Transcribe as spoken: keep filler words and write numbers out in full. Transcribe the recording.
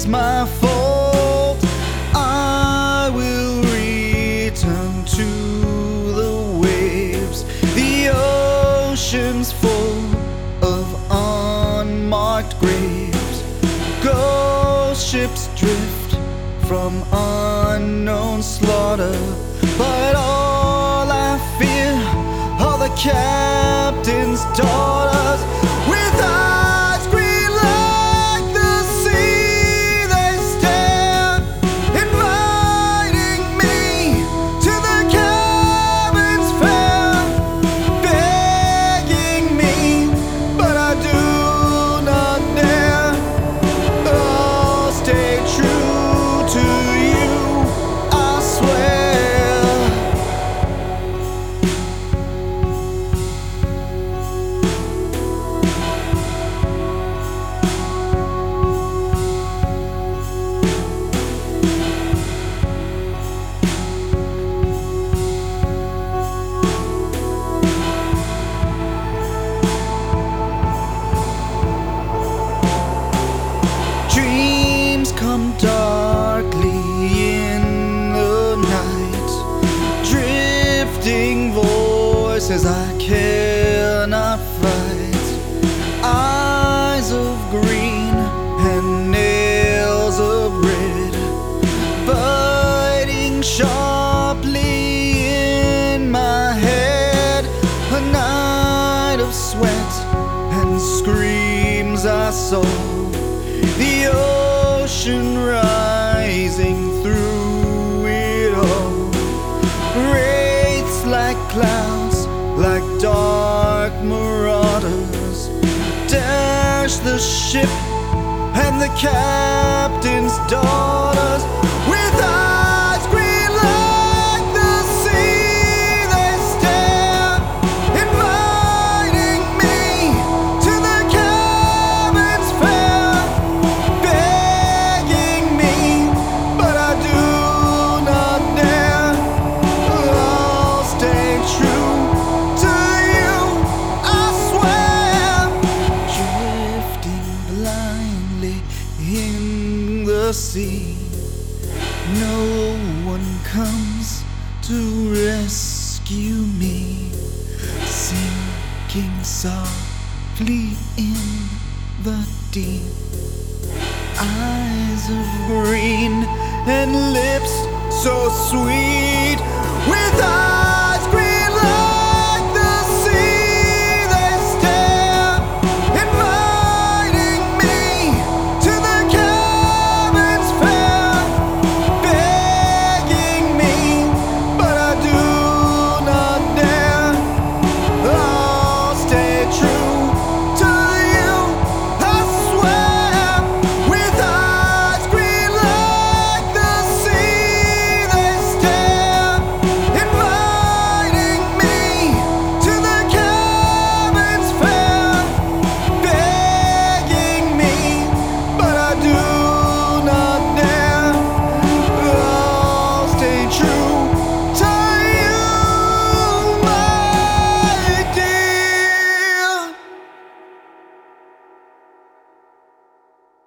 is my fault. I will return to the waves. The ocean's full of unmarked graves. Ghost ships drift from unknown slaughter, but all I fear are the captain's daughters. With eyes green like the sea, they stare, inviting me to the cabin's fair, begging me, but I do not dare. I'll stay true to you, I swear. Dreams come darkly in the night, drifting voices I cannot fight. Eyes of green and nails of red, biting sharply in my head. A night of sweat and screams I saw, the ocean rising through it all. Wraiths like clouds, like dark marauders, dash the ship and the captain's daughters. With eyes green like the sea, they stare, inviting me to the cabin's fair, begging me, but I do not dare. I'll stay true to you, I swear. Drifting blindly in the sea, no one comes to rescue me, sinking softly in the deep. Eyes of green and lips so sweet, with eyes